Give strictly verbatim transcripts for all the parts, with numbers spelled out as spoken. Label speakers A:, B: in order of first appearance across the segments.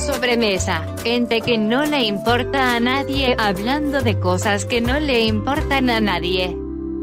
A: Sobremesa. Gente que no le importa a nadie hablando de cosas que no le importan a nadie.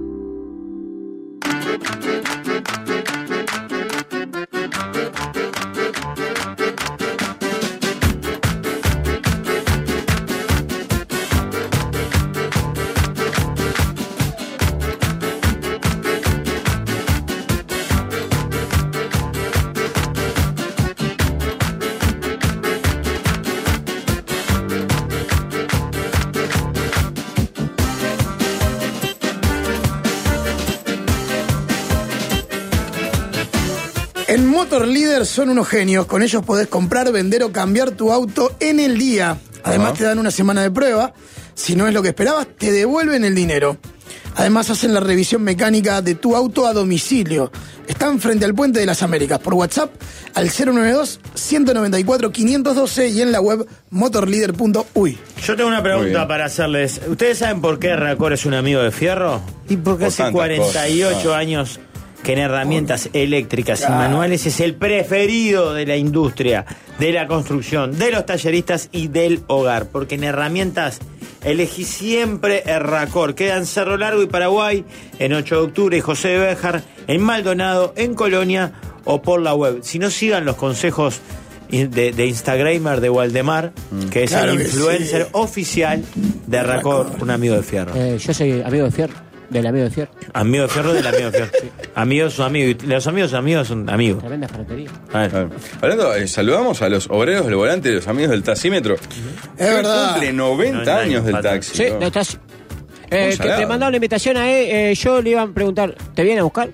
B: En Motor Líder son unos genios. Con ellos podés comprar, vender o cambiar tu auto en el día. Además, Ajá. te dan una semana de prueba. Si no es lo que esperabas, te devuelven el dinero. Además, hacen la revisión mecánica de tu auto a domicilio. Están frente al Puente de las Américas. Por WhatsApp al cero noventa y dos, ciento noventa y cuatro, quinientos doce y en la web motor líder punto uy.
C: Yo tengo una pregunta para hacerles. ¿Ustedes saben por qué Racor es un amigo de Fierro? Y porque por hace cuarenta y ocho cosas. años que en herramientas eléctricas y manuales es el preferido de la industria, de la construcción, de los talleristas y del hogar. Porque en herramientas elegí siempre el Racor. Queda en Cerro Largo y Paraguay, en ocho de octubre y José de Béjar, en Maldonado, en Colonia o por la web. Si no, sigan los consejos de, de Instagramer de Waldemar, mm. que es claro el influencer sí. oficial de Racor, Racor, un amigo de Fierro.
D: Eh, yo soy amigo de Fierro. Del amigo de Fierro.
C: Amigo de Fierro del amigo de Fierro. Sí. Amigos son amigos. Los amigos son amigos son amigos.
D: Tremenda carretería.
E: A ver. A ver. Hablando, eh, saludamos a los obreros del volante, los amigos del taxímetro.
B: Uh-huh. Es verdad.
E: Cumple noventa no, años del taxi.
D: Sí, no, taxi. Eh, te, te mandaron la invitación a él. Eh, yo le iban a preguntar, ¿te viene a buscar?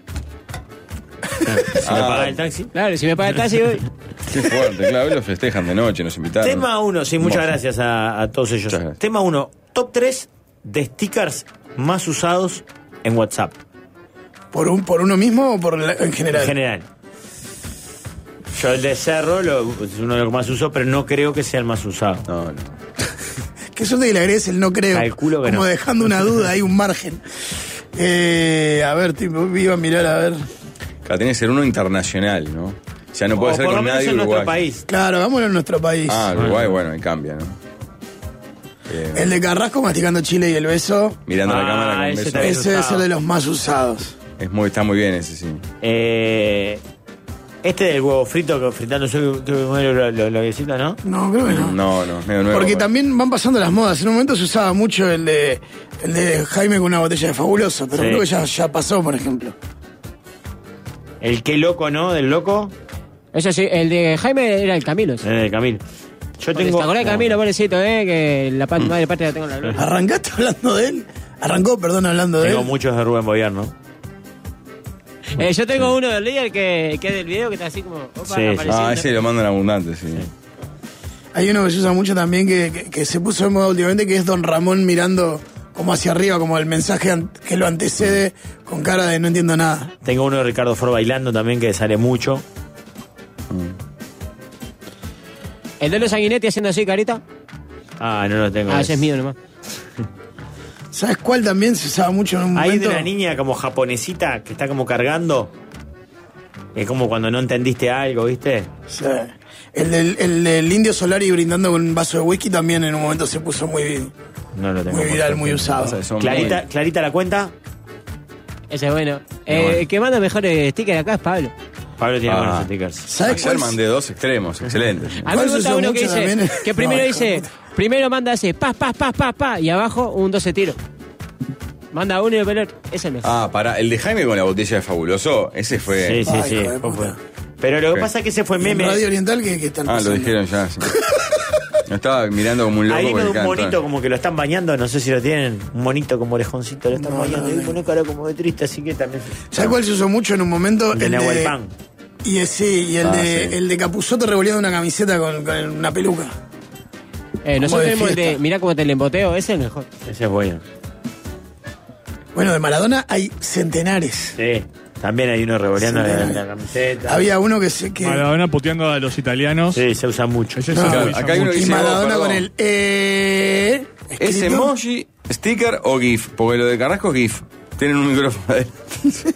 C: ¿Si ah. me paga el taxi?
D: Claro, si me paga el taxi voy.
E: Qué fuerte, claro, hoy lo festejan de noche, nos invitaron.
C: Tema uno, sí, muchas gracias a, a todos ellos. Tema uno, top tres de stickers más usados en WhatsApp.
B: ¿Por un por uno mismo o por la, en general?
C: En general. Yo el de Cerro lo, es uno de los que más uso, pero no creo que sea el más usado.
E: No, no.
B: Que suerte que le agregues el no creo.
C: Calculo que
B: como
C: no.
B: dejando una duda, hay un margen. Eh, a ver, tipo, iba a mirar, a ver.
E: Claro, tiene que ser uno internacional, ¿no? O sea, no puede
C: o
E: ser
C: por
E: con
C: lo menos
E: nadie
C: en
E: Uruguay.
C: nuestro país.
B: Claro, vámonos en nuestro país.
E: Ah, Uruguay, bueno, ahí cambia, ¿no?
B: Eh, el de Carrasco masticando chile y el beso.
E: Mirando
C: ah,
E: la cámara con
C: ese
E: beso.
B: Ese debe ser de los más usados.
E: Es muy, está muy bien ese, sí.
C: Eh, este del huevo frito, que fritando yo creo que lo, lo, lo visita, ¿no?
B: No, creo que no.
E: No, no, es medio nuevo.
B: Porque
E: bueno.
B: también van pasando las modas. En un momento se usaba mucho el de el de Jaime con una botella de Fabuloso, pero sí. creo que ya, ya pasó, por ejemplo.
C: El qué loco, ¿no? Del loco.
D: Eso sí, el de Jaime era el Camilo. Sí.
C: El de Camilo. Yo tengo.
D: ¿Te acordás de Camilo, pobrecito, eh? Que la pat-
C: mm.
D: madre patria la tengo en la gloria.
B: ¿Arrancaste hablando de él? Arrancó, perdón, hablando de
C: Tengo
B: él.
C: muchos de Rubén Boyer, ¿no?
D: Eh, yo tengo sí. uno del líder que, que es del video que está así como. Opa,
C: sí, sí.
E: Ah, ese lo mandan abundante, sí. sí.
B: Hay uno que se usa mucho también que, que, que se puso de moda últimamente, que es Don Ramón mirando como hacia arriba, como el mensaje an- que lo antecede con cara de no entiendo nada.
C: Tengo uno de Ricardo Ford bailando también que sale mucho.
E: Mm.
D: ¿El de los Sanguinetti haciendo así, carita?
C: Ah, no lo tengo.
D: Ah, ese es mío nomás.
B: ¿Sabes cuál también se usaba mucho en un momento?
C: Hay de una niña como japonesita que está como cargando. Es como cuando no entendiste algo, ¿viste?
B: Sí. El del, el del Indio Solari brindando con un vaso de whisky también en un momento se puso muy,
C: no lo tengo
B: muy viral, muy usado.
C: Clarita,
E: muy...
C: Clarita la cuenta.
D: Ese es bueno. Eh, bueno. El que manda mejores stickers acá es Pablo.
C: Pablo tiene
E: ah.
C: buenos stickers.
B: ¿Sabes cuál?
E: mandé dos extremos, excelente.
D: A mí me gusta uno que dice,
B: también?
D: que primero
B: no,
D: dice, primero manda ese, paz, paz, paz, paz, paz, y abajo un doce tiros. Manda uno y el pelot, ese es mejor.
E: Ah, para, el de Jaime con la botella de Fabuloso, ese fue...
C: Sí, sí,
B: Ay,
C: sí.
B: joder,
C: Fue. Pero lo que pasa es que ese fue meme.
B: En Radio Oriental que, que están
E: Ah,
B: pasando.
E: lo dijeron ya, sí. Me estaba mirando como un loco.
C: Ahí me da un
E: canto.
C: monito como que lo están bañando, no sé si lo tienen, un monito como orejoncito, lo están
B: No,
C: bañando,
B: no,
C: y
B: no.
C: pone cara como de triste, así que también.
B: ¿Sabes cuál se usó mucho en un momento?
C: El de Nahuel Pan.
B: Y eh, sí, y el,
E: Ah,
B: de,
E: sí.
B: el de Capusotto revoleando una camiseta con, con una peluca.
D: Eh, nosotros
B: de
D: tenemos el de,
B: fiesta.
D: mirá cómo te el emboteo, ese es el mejor.
C: Ese es bueno.
B: Bueno, de Maradona hay centenares.
C: Sí, también hay uno revoleando
B: Sí,
C: la,
B: sí.
C: la camiseta.
B: Había uno que se... Que...
F: Maradona puteando a los italianos.
C: Sí, se usa mucho.
F: Ese
B: No,
F: se
E: Claro,
F: usa
E: acá hay uno
F: mucho.
E: que
B: Y
E: dice,
B: Maradona
E: oh,
B: con
E: perdón.
B: el... Eh,
E: ¿Es
B: escrito.
E: emoji, sticker o GIF? Porque lo de Carrasco es GIF. Tienen un micrófono ahí.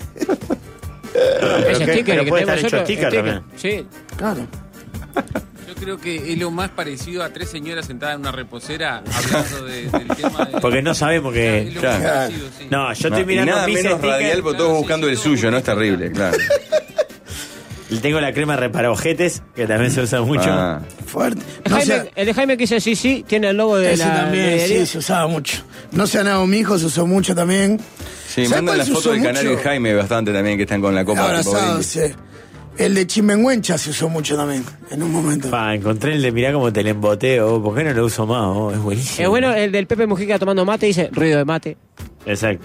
D: Ese
C: qué?
D: sticker
C: Pero
D: que
C: puede estar
D: tenemos
C: hecho
D: nosotros,
C: sticker
D: sticker.
C: también.
D: Sí.
B: Claro.
G: creo que es lo más parecido a tres señoras sentadas en una reposera hablando de, del tema de...
C: Porque no sabemos que...
G: Es lo
E: Claro.
G: más parecido, sí.
C: No, yo estoy
E: No,
C: mirando
E: y nada
C: mis
E: menos
C: stickers.
E: radial, porque todos
G: Claro,
E: buscando
G: sí,
E: el
G: sí,
E: suyo,
G: todo.
E: ¿no? Es terrible, claro.
C: Y tengo la crema reparaojetes, que también se usa mucho.
E: Ah.
B: Fuerte.
D: El,
B: No
D: Jaime,
B: sea-
D: el de Jaime que dice sí, sí, tiene el logo de
B: ese
D: la
B: también,
D: librería.
B: sí, se usaba mucho. No se ha nado mi hijo, se usó mucho también.
E: Sí,
B: ¿Sabes
E: mandan
B: cuál
E: la
B: se
E: foto
B: usó
E: del Canario y
B: mucho?
E: Jaime bastante también, que están con la copa. tipo
B: Abrazados,
E: brindis.
B: sí. El de Chimenguencha se usó mucho también, en un momento.
C: Pa, encontré el de mirá cómo te le emboteo. ¿Por qué no lo uso más? Oh, es buenísimo.
D: Es bueno el del Pepe Mujica tomando mate, dice ruido de mate.
C: Exacto.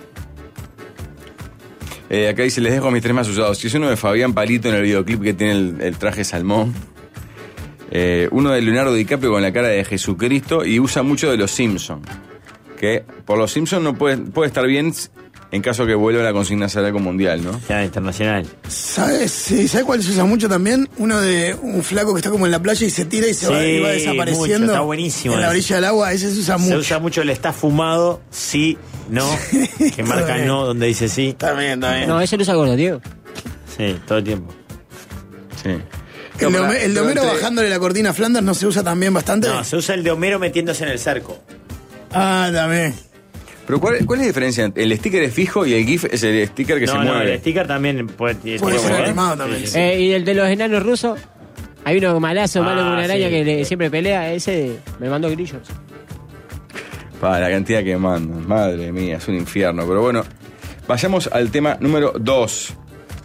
E: Eh, acá dice, les dejo mis tres más usados. Si es uno de Fabián Palito en el videoclip que tiene el, el traje salmón. Eh, uno de Leonardo DiCaprio con la cara de Jesucristo y usa mucho de los Simpsons. Que por los Simpsons no puede, puede estar bien en caso que vuelva la consigna Salaco Mundial, ¿no?
C: Ya, internacional.
B: ¿Sabes? Sí, ¿sabes cuál se usa mucho también? Uno de un flaco que está como en la playa y se tira y se
C: Sí,
B: va, y va desapareciendo.
C: mucho, está buenísimo
B: En la
C: ese.
B: orilla del agua, ese se usa mucho.
C: Se usa mucho el está fumado, sí, no. Que marca
B: Está bien.
C: no, donde dice sí.
B: También, también.
D: No, ese lo usa Gordo Diego.
C: Sí, todo el tiempo.
E: Sí.
B: el de,
E: No,
B: Home-
E: para-
B: el de
E: pero
B: Homero
E: entre-
B: bajándole la cortina a Flanders no se usa también bastante.
C: No, se usa el de Homero metiéndose en el cerco.
B: Ah, también.
E: Pero ¿cuál, ¿cuál es la diferencia? El sticker es fijo y el GIF es el sticker que
C: no,
E: se
C: no,
E: mueve.
C: el sticker también puede, tiene-
B: Puede
C: tiene
B: ser
C: que ver.
B: animado también.
C: Sí, sí.
D: Eh, y el de los enanos rusos, hay uno malazo, malo
C: Ah,
D: con una araña
C: sí,
D: que le-
C: sí.
D: siempre pelea, ese me mandó grillos.
E: Para la cantidad que mandan. Madre mía, es un infierno. Pero bueno, vayamos al tema número dos.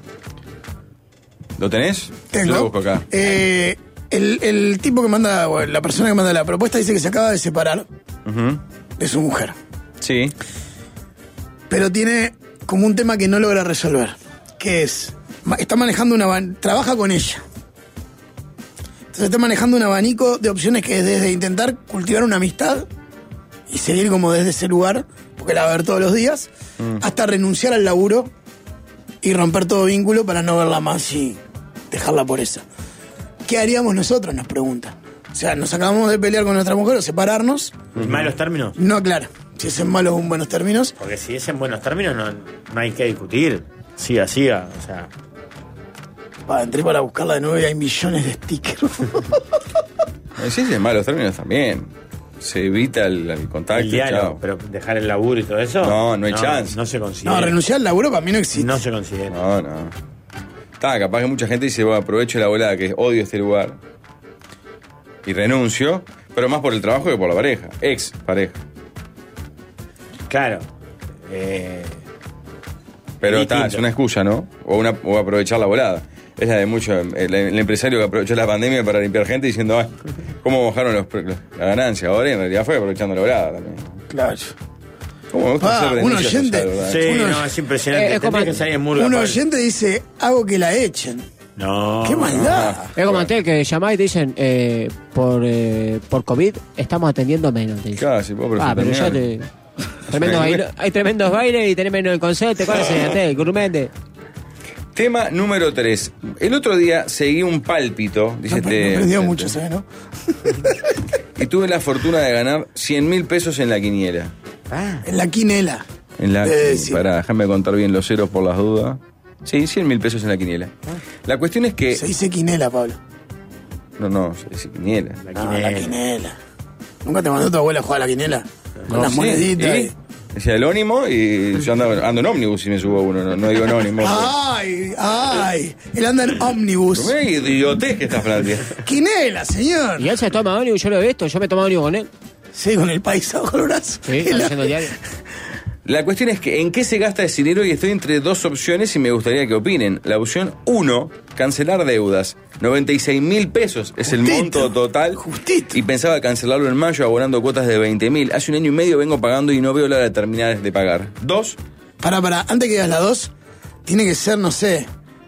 E: ¿Lo tenés?
B: Tengo.
E: Yo lo busco acá.
B: Eh, el, el tipo que manda, bueno, la persona que manda la propuesta dice que se acaba de separar
E: Ujú.
B: de su mujer.
E: Sí.
B: Pero tiene como un tema que no logra resolver. Que es, ma- está manejando una... aban- trabaja con ella. Entonces está manejando un abanico de opciones que es desde intentar cultivar una amistad y seguir como desde ese lugar, porque la va a ver todos los días, hasta renunciar al laburo y romper todo vínculo para no verla más y dejarla por esa. ¿Qué haríamos nosotros? Nos preguntan. O sea, nos acabamos de pelear con nuestra mujer o separarnos.
C: ¿Malos términos?
B: No aclara si es en malos o en buenos términos.
C: Porque si es en buenos términos no, no hay que discutir. Siga, siga. O sea,
B: Pa, entré para buscarla de nuevo y hay millones de stickers.
E: Eh, Sí, sí, en malos términos también. Se evita el, el contacto.
C: el diálogo,
E: chao.
C: pero dejar el laburo y todo eso.
E: No, no hay chance.
C: No se considera.
B: No, renunciar al laburo para mí no existe.
C: No se considera.
E: No, no. Está, capaz que mucha gente dice, bueno, aprovecho la volada, que odio este lugar. Y renuncio, pero más por el trabajo que por la pareja. Ex pareja.
C: Claro. Eh,
E: Pero está,
C: Distinto.
E: es una excusa, ¿no? O, una, o aprovechar la volada. Es la de mucho, el, el empresario que aprovechó la pandemia para limpiar gente diciendo, ay, ¿cómo bajaron los, pre- la ganancia? Ahora y en realidad fue aprovechando la volada también.
B: Claro.
E: ¿Cómo me gusta
B: Ah,
E: hacer
B: un
E: denuncias
B: oyente.
E: sociales, ¿verdad?
C: sí,
B: Uno-
C: no, es impresionante.
D: Eh, es como-
C: Tendría que salir en murga.
B: Un
C: Pablo.
B: oyente dice, hago que la echen.
C: No.
B: ¡Qué maldad!
D: Es como antes que llamás y te dicen, eh, por, eh, por COVID estamos atendiendo menos. Te dicen.
E: Claro, si puedo
D: Ah, pero ya te... Tremendo baile- hay tremendos bailes y tenés menos el concepto. ¿Cuál es el gourmet?
E: Tema número tres. El otro día seguí un pálpito, dice
B: No,
E: este.
B: no aprendió
E: este-
B: mucho, ¿sabes, no?
E: Y tuve la fortuna de ganar cien mil pesos en la quiniela.
C: Ah,
B: En la quinela.
E: En la.
B: Eh, sí.
E: Pará, déjame contar bien los ceros por las dudas. Sí, cien mil pesos en la quiniela. La cuestión es que.
B: Se dice quinela, Pablo.
E: No, no, se dice quiniela.
C: la
B: No, la
C: quinela.
B: quinela. ¿Nunca te mandó tu abuela a jugar a la quinela? Con
E: No,
B: las
E: sí,
B: moneditas.
E: ¿y?
B: y-
E: Decía el ónimo y yo ando, ando en ómnibus y me subo a uno, no, no digo anónimo.
B: ¡Ay! ¡Ay! Él anda en ómnibus.
E: ¿Qué idiotez que estás planteando?
B: ¡Quinela, señor!
D: Y él se toma ónibus, yo lo he visto, yo me tomo ónibus con él.
B: Sí, con el país bajo el brazo.
D: Sí,
B: El-
D: haciendo el diario.
E: La cuestión es que en qué se gasta ese dinero y estoy entre dos opciones y me gustaría que opinen. La opción uno, cancelar deudas. noventa y seis mil pesos es el
B: Justito,
E: monto total.
B: justito.
E: Y pensaba cancelarlo en mayo abonando cuotas de veinte mil. Hace un año y medio vengo pagando y no veo la hora de terminar de pagar. Dos,
B: Para, para, antes que digas la dos, tiene que ser, no sé,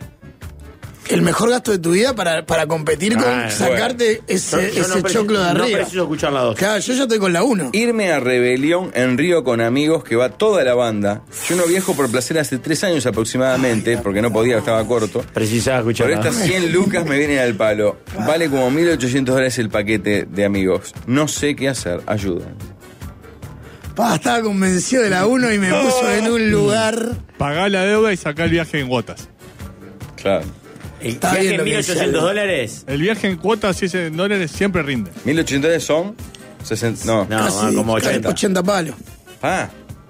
B: el mejor gasto de tu vida para, para competir con
C: Ah,
B: sacarte ese,
C: Yo- yo
B: ese
C: no preciso-
B: choclo de
C: No
B: arriba.
C: preciso escuchar la dos.
B: Claro, yo ya estoy con la uno.
E: irme a Rebelión en Río con amigos que va toda la banda. Yo no viajo por placer hace tres años aproximadamente, porque no podía, estaba corto.
C: Precisaba escuchar
E: Por
C: la
E: estas
C: dos.
E: cien lucas me vienen al palo. Vale como mil ochocientos dólares el paquete de amigos. No sé qué hacer. Ayuda.
B: Pa, estaba convencido de la uno y me puso en un lugar.
F: Pagá la deuda y sacá el viaje en cuotas.
E: Claro.
C: ¿El
B: Está
C: viaje
B: bien
C: en
B: lo que
C: mil ochocientos
B: dice.
C: dólares?
F: El viaje en cuotas, si es en dólares, siempre rinde.
E: mil ochocientos dólares son sesenta. No.
C: No,
B: Casi,
C: como
B: casi
C: ochenta.
B: ochenta palos.
E: Ah,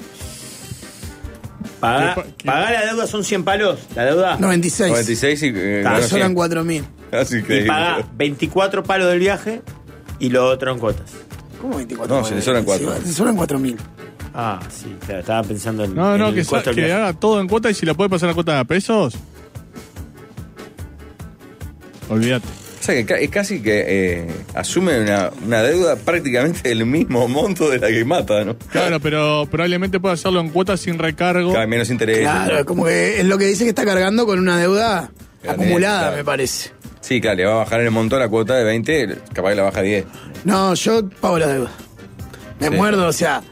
C: Pagar,
F: ¿Qué pa- qué?
C: pagar la deuda son cien palos, la deuda.
B: noventa y seis.
E: noventa y seis y. Eh,
C: Ah,
E: ganó
B: Eso eran
E: cien.
B: cuatro mil.
E: Así
C: Y
E: que.
C: paga veinticuatro palos del viaje y lo otro en cuotas.
B: ¿Cómo veinticuatro?
E: No, se le sobran cuatro.
B: Se le sobran cuatro mil.
C: Ah, sí, claro, estaba pensando en,
F: No,
C: en
F: no,
C: el
F: que, sa-
C: costo del
F: que
C: viaje.
F: haga todo en cuota y si la puede pasar a cuota de pesos, olvídate.
E: O sea, que ca- es casi que eh, asume una, una deuda prácticamente del mismo monto de la que mata, ¿no?
F: Claro, pero probablemente pueda hacerlo en cuotas sin recargo.
E: Cada menos interés.
B: Claro, es como que es lo que dice que está cargando con una deuda
E: Claro,
B: acumulada,
E: claro.
B: me parece.
E: Sí, claro, le va a bajar el monto a la cuota de veinte, capaz que la baja a diez.
B: No, yo pago la deuda. Me
E: Sí.
B: muerdo, o sea.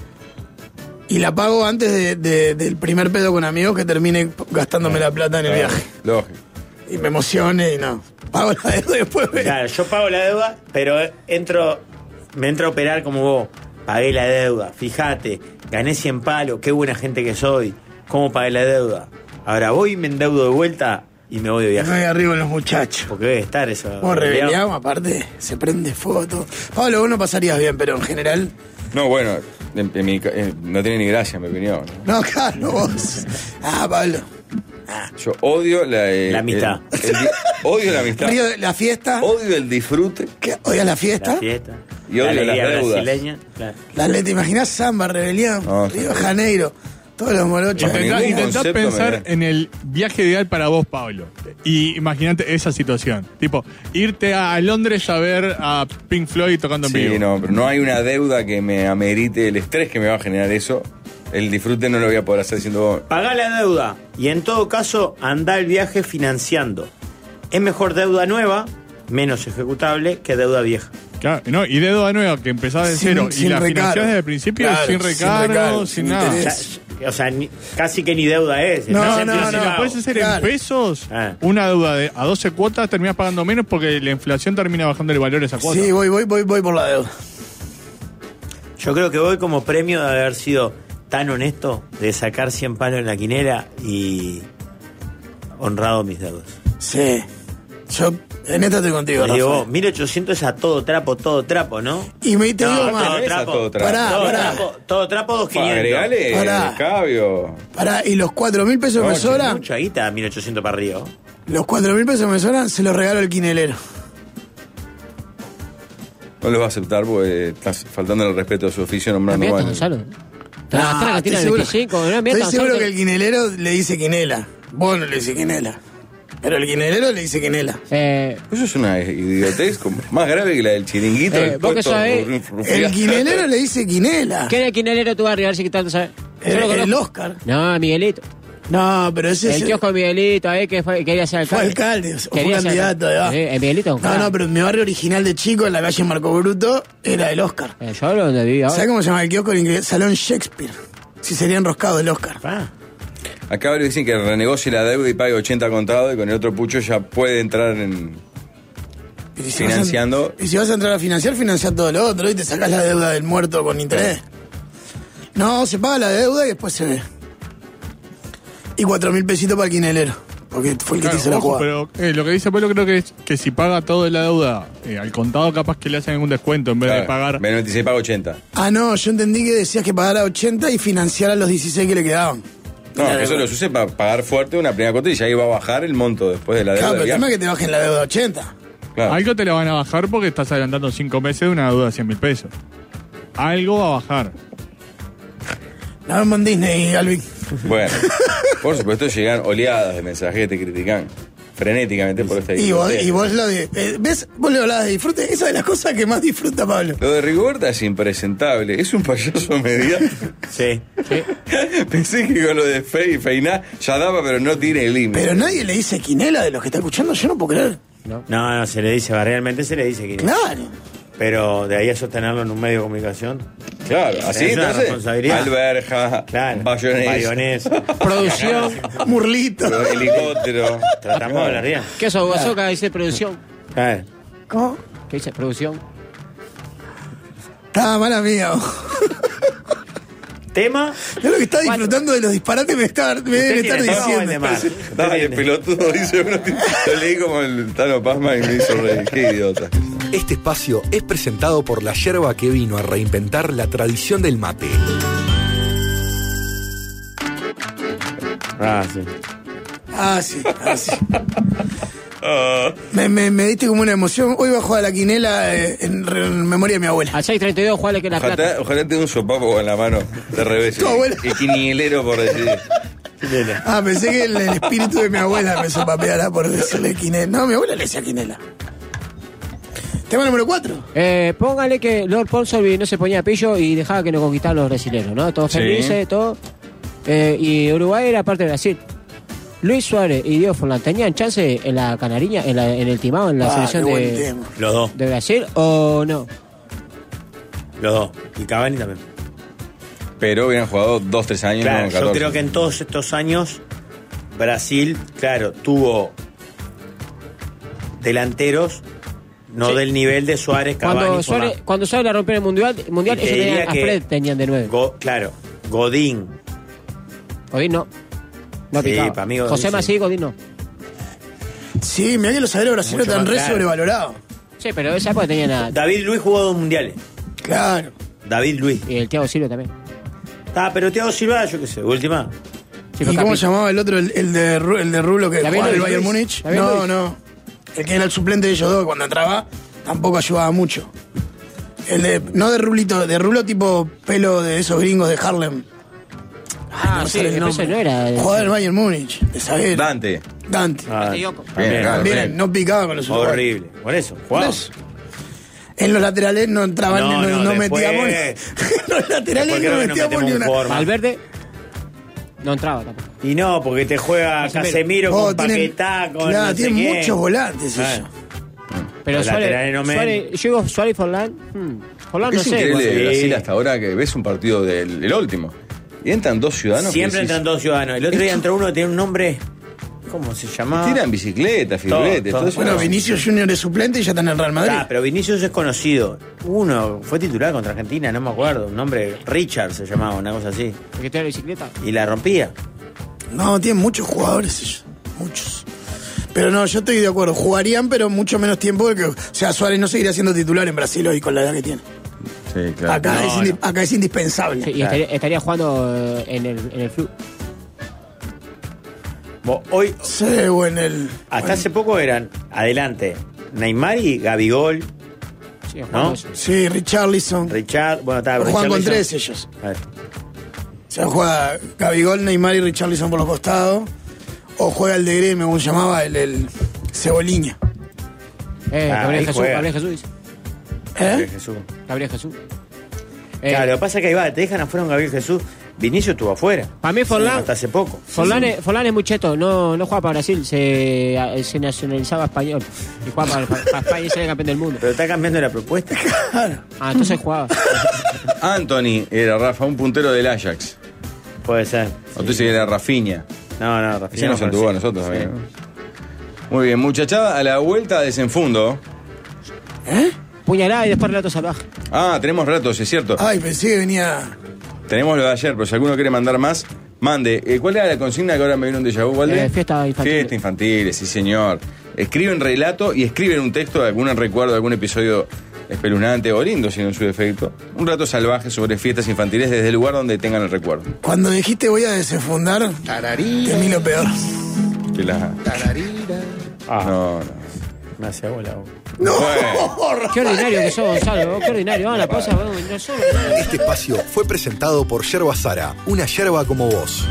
B: Y la pago antes de, de- del primer pedo con amigos que termine gastándome la plata en el
E: Claro,
B: viaje.
E: Lógico.
B: Y me emocione y no. Pago la deuda y después ve.
C: Claro, yo pago la deuda, pero entro, me entro a operar como vos. Pagué la deuda, fíjate, gané cien palos, qué buena gente que soy. ¿Cómo pagué la deuda? Ahora voy y me endeudo de vuelta y me voy de
B: Me
C: viaje.
B: voy arriba en los muchachos.
C: Porque debe estar eso.
B: Vos rebeliamos, aparte, se prende foto. Pablo, vos no pasarías bien, pero en general.
E: No, bueno, en- en mi ca- eh, no tiene ni gracia, en mi opinión. ¿no?
B: No, claro, vos. Ah, Pablo.
E: Yo odio la, eh,
C: La amistad.
E: el- el di- odio la amistad.
B: Río de la fiesta.
E: Odio el disfrute.
B: ¿Qué? ¿Odias la fiesta?
C: La fiesta.
E: Y odio
C: la
E: las
C: alegría
E: deudas.
C: brasileña. Claro.
B: La le- ¿Te imaginás samba, rebelión?
E: No,
B: Río
E: sí.
B: de Janeiro. Todos los molochos.
E: Bajo
F: Intentá,
E: ningún
F: intentá
E: concepto
F: pensar
E: me da.
F: en el viaje ideal para vos, Pablo. Y imagínate esa situación. Tipo, irte a Londres a ver a Pink Floyd tocando en
E: Sí,
F: vivo.
E: no, pero no hay una deuda que me amerite el estrés que me va a generar eso. El disfrute no lo voy a poder hacer siendo vos.
C: Pagá la deuda y en todo caso andá el viaje financiando. Es mejor deuda nueva, menos ejecutable, que deuda vieja.
F: Claro, no, y deuda nueva que empezás de
B: Sin-
F: cero y
B: sin
F: la
B: recargo.
F: financiás desde el principio
B: Claro,
F: sin
B: sin
F: recargo,
B: recargo,
F: sin,
B: sin
F: nada.
C: O
B: interés.
C: sea, o sea, ni- casi que ni deuda es.
B: No,
C: estás
B: no,
F: Pero si
C: anticipado.
F: lo puedes hacer
B: claro.
F: en pesos,
C: Ah.
F: una deuda de a doce cuotas terminás pagando menos porque la inflación termina bajando el valor de esa cuota.
B: Sí, voy, voy, voy, voy por la deuda.
C: Yo creo que voy como premio de haber sido tan honesto, de sacar cien palos en la quinera y honrado mis deudas.
B: Sí. Yo en esta estoy contigo,
C: Te digo,
B: Rafael.
C: mil ochocientos es a todo trapo, todo trapo, ¿no?
B: Y me te
C: No,
B: digo
C: todo
B: más.
E: esa
C: trapo.
E: todo trapo.
B: Pará,
C: todo,
B: pará.
C: trapo todo trapo, dos quinientos.
E: Agregale
B: Pará.
E: el cabio.
B: Pará, y los cuatro mil pesos que me
E: No,
B: sobran,
C: Mucha guita, mil ochocientos para arriba.
B: los cuatro mil pesos que me sobran, se los regalo al quinelero.
E: No los va a aceptar porque estás faltando el respeto a su oficio nombrando
D: Mientas,
E: mal.
D: Gonzalo. Te la gastaste la
B: Ah,
D: cantina
B: estoy
D: del
B: seguro-
D: veinticinco. No, mientas,
B: Estoy seguro
D: Gonzalo.
B: que el quinelero le dice quinela. Vos no le dice quinela. Pero el quinelero le dice quinela.
D: Eh,
E: Eso es una idiotez como- más grave que la del chiringuito.
D: Eh,
E: del
D: vos que
E: puesto
D: sabés,
E: ru- rufián.
B: El quinelero le dice quinela.
D: ¿quién es el quinelero de tu barrio? A ver si tanto sabes. Yo
B: El,
D: lo conozco.
B: el Oscar.
D: No, Miguelito.
B: No, pero ese es
D: El kiosco de Miguelito, ahí que fue, quería ser
B: fue
D: alcalde.
B: alcalde, o fue
D: Quería ser
B: candidato.
D: alcalde.
B: ¿verdad?
D: Sí, el Miguelito.
B: No, no, pero mi barrio original de chico, en la calle Marco Bruto, era el Oscar.
D: Eh, yo hablo donde vivía
B: ¿Sabes
D: ahora.
B: cómo se llama el kiosco? El Salón Shakespeare. Si sería enroscado el Oscar.
C: Ah,
E: Acá varios dicen que renegocie la deuda y pague ochenta contado y con el otro pucho ya puede entrar en...
B: Y si
E: Financiando.
B: Vas a, y si vas a entrar a financiar, financiar todo lo otro y te sacás la deuda del muerto con interés. No, se paga la deuda y después se ve. Y cuatro mil pesitos para el quinelero. Porque fue el que
F: Claro,
B: te hizo la
F: ojo,
B: jugada.
F: pero eh, lo que dice Pablo creo que es que si paga todo de la deuda eh, al contado capaz que le hacen algún descuento en vez de
E: Claro,
F: pagar.
E: en vez de noventa y seis paga ochenta.
B: Ah, no, yo entendí que decías que pagara ochenta y financiara los dieciséis que le quedaban.
E: No,
B: La
E: que eso
B: deuda.
E: lo use para pagar fuerte una primera cuota y ya ahí va a bajar el monto después de la deuda.
B: Claro, pero el
E: del
B: tema es
E: viaje.
B: que te bajen la deuda a ochenta.
E: Claro.
F: Algo te la van a bajar porque estás adelantando cinco meses de una deuda de cien mil pesos. Algo va a bajar.
B: No vemos en Disney, Alvin.
E: Bueno, por supuesto llegan oleadas de mensajes que te critican frenéticamente por esta
B: Y vos,
E: idiotez.
B: y vos lo de. eh, ¿Ves? Vos le hablabas de disfrute. Esa es de las cosas que más disfruta Pablo.
E: Lo de Rigoberta es impresentable. Es un payaso mediático.
C: sí.
E: Pensé que con lo de Fe y Feiná ya daba, pero no tiene límite.
B: Pero nadie le dice quinela de los que está escuchando. Yo no puedo creer.
C: No, no, se le dice, realmente se le dice que
B: Claro.
C: Pero de ahí a sostenerlo en un medio de comunicación.
E: Claro, así
C: Es una
E: entonces.
C: responsabilidad.
E: Alberja,
C: Claro.
E: bayonesa,
C: Bayonesa.
D: Producción.
B: Murlito.
E: helicóptero.
C: Tratamos de hablar bien.
D: ¿Qué eso? Bozoca dice producción.
C: Claro.
B: ¿Cómo?
D: ¿Qué dice producción?
B: Estaba mala mía.
C: ¿Tema?
B: Yo lo que estaba disfrutando de los disparates me, estaba, me deben estar diciendo.
E: Dale, pelotudo, dice uno. Lo leí como el Tano Pasma y me hizo reír. Qué idiota.
H: Este espacio es presentado por la yerba que vino a reinventar la tradición del mate.
C: Ah, sí.
B: Ah, sí, ah, sí. Me, me, me diste como una emoción. Hoy voy a jugar a la quinela eh, en, en memoria de mi abuela.
D: Al seis treinta y dos, jugale que la
E: Ojalá,
D: plata.
E: ojalá tenga un sopapo en la mano de revés.
B: Tu abuela.
E: El quinielero, por decir.
B: Ah, pensé que el, el espíritu de mi abuela me sopapeara por decirle quinela. No, mi abuela le decía quinela. Tema número cuatro.
D: Eh, póngale que Lord Ponsonby no se ponía pillo y dejaba que nos conquistaran los brasileños, ¿no? Todos
E: Sí.
D: felices, todo. Eh, y Uruguay era parte de Brasil. Luis Suárez y Diego Forlán, ¿tenían chance en la Canariña, en, la, en el timado, en la
B: Ah,
D: selección
B: qué buen
D: de,
B: tema.
C: Los dos,
D: de Brasil o no?
C: los dos. Y Cavani también.
E: Pero hubieran jugado dos, tres años,
C: Claro,
E: no,
C: yo
E: catorce.
C: creo que en todos estos años Brasil, claro, tuvo delanteros no
D: Sí.
C: del nivel de Suárez, Cavani,
D: Cuando
C: Forlán.
D: Suárez, cuando Suárez la rompió en el Mundial, mundial
C: Y te
D: ellos
C: diría
D: tenían, a
C: que
D: Fred tenían de nueve.
C: Go- claro, Godín.
D: Godín no. No
C: Sí,
D: picaba.
C: para mí Godín
D: José
C: sí.
D: Masí, Godín no.
B: Sí, mirá que los zagueros brasileños
C: Mucho
B: están
C: más
B: re
C: claro.
B: sobrevalorados.
D: Sí, pero esa época tenían a...
C: David Luiz jugó dos mundiales.
B: Claro.
C: David Luiz.
D: Y el Thiago Silva también.
C: Ah, pero Thiago Silva, yo qué sé, última.
D: Sí,
B: ¿Y
D: fue
B: cómo
D: capi-
B: se llamaba el otro, el, el de, Ru- el de Rulo que
D: David
B: jugaba en el
D: Luiz.
B: Bayern Múnich?
D: David
B: No,
D: Luiz.
B: no. El que era el suplente de ellos dos, cuando entraba, tampoco ayudaba mucho. El de, no de Rulito, de Rulo tipo pelo de esos gringos de Harlem.
D: Ah,
B: me
D: sí,
B: sale el
D: pero ese
B: nombre.
D: no era... de-
B: Jugaba en el Bayern Múnich, de zaguero.
E: Dante.
B: Dante.
C: Ah,
D: Dioco.
E: Bien,
C: también,
E: claro.
B: También, no picaba con los uruguayos.
C: horrible. Por eso,
B: Por
C: jugaba.
B: eso. En los laterales no entraban,
C: No,
B: no,
C: no,
B: no
C: después-
B: metíamos. En los laterales
C: Después
B: no
C: creo que no
B: metíamos
C: metemos
B: ni
C: un
B: una.
C: jugador más.
D: Valverde no entraba tampoco.
C: Y no, porque te juega
D: Casemiro.
C: Casemiro
B: Oh,
C: con
B: tienen-
C: Paquetá, con
B: claro,
C: no sé
B: tienen
C: quién.
B: muchos volantes
C: Ah.
B: ellos.
D: Pero
C: Los
D: Suárez,
C: laterales no me-
D: Suárez, yo digo Suárez y Forlán. Hmm, Forlán no
E: Es
D: sé.
E: increíble
C: Sí.
E: de Brasil hasta ahora que ves un partido del el último. Y entran dos ciudadanos.
C: Siempre
E: que decís,
C: entran dos ciudadanos. El otro día entró uno que tiene un nombre. ¿Cómo se llamaba?
E: Tiran bicicleta, firuletes,
C: Todo,
E: todo eso.
B: Bueno,
E: no.
B: Vinicius Junior es suplente y ya está en el Real Madrid.
C: Ah, pero Vinicius es conocido. Uno fue titular contra Argentina, no me acuerdo. Un nombre, Richard se llamaba, una cosa así.
D: El que tiene la bicicleta.
C: Y la rompía.
B: No, tienen muchos jugadores ellos. Muchos. Pero no, yo estoy de acuerdo. Jugarían, pero mucho menos tiempo. Porque, o sea, Suárez no seguiría siendo titular en Brasil hoy con la edad que tiene.
E: Sí, claro.
B: Acá,
C: No,
B: es, indi-
C: no.
B: acá es indispensable.
D: Sí, y estaría, estaría jugando eh, en el, en el club.
C: Bo- Hoy,
B: Sí, o en el.
C: hasta
B: bueno,
C: hace poco eran adelante Neymar y Gabigol,
D: Sí,
C: ¿no?
D: jugando eso.
B: Sí, Richarlison.
C: Richard. Bueno, estaba
B: Juegan con
C: Richarlison.
B: tres ellos.
C: A ver.
B: O sea, juega Gabigol, Neymar y Richarlison por los costados. O juega el de Gremio, como se llamaba, el, el Ceboliña.
D: Eh,
C: Ah,
D: Gabriel
C: ahí
D: Jesús,
C: juega.
D: Gabriel Jesús dice.
B: ¿Eh?
C: Jesús.
D: Gabriel Jesús. Eh,
C: Claro, lo que pasa es que ahí va, te dejan afuera un Gabriel Jesús. Vinicius estuvo afuera.
D: Para mí Forlán,
C: Hasta hace poco.
D: Forlán, es, Forlán es muy cheto, no, no juega para Brasil, se, se nacionalizaba español. Y juega para, para- para España y sería campeón del mundo.
C: Pero está cambiando la propuesta.
D: Ah, entonces jugaba.
E: Anthony era Rafa, un puntero del Ajax.
C: Puede ser.
E: O tú dices que era Rafinha.
C: No, no,
E: Ese
C: Rafinha.
E: nos entubó a nosotros. amigo. Muy bien, muchachada, a la vuelta desenfundo.
D: Puñalada y después relato salvaje.
E: Ah, tenemos ratos, es cierto.
B: Ay, pensé que venía.
E: Tenemos lo de ayer, pero si alguno quiere mandar más, mande. Eh, ¿Cuál era la consigna que ahora me vino un déjà vu, Valde?
D: Eh, fiesta infantil.
E: Fiesta infantil, sí señor. Escriben relato y escriben un texto de algún recuerdo, de algún episodio espeluznante o lindo, sino en su defecto. Un rato salvaje sobre fiestas infantiles desde el lugar donde tengan el recuerdo.
B: Cuando dijiste voy a desenfundar, temí lo peor.
E: Que la...
C: Ah,
E: No, no.
C: me hace bola. vos.
B: ¡No!
E: Bueno.
D: Qué ordinario que sos, Gonzalo, qué ordinario. Vamos a la pausa, vamos, no sos, no.
H: Este espacio fue presentado por Yerba Sara, una yerba como vos.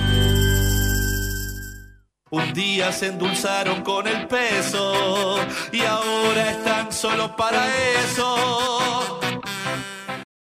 I: Un día se endulzaron con el peso y ahora están solo para eso.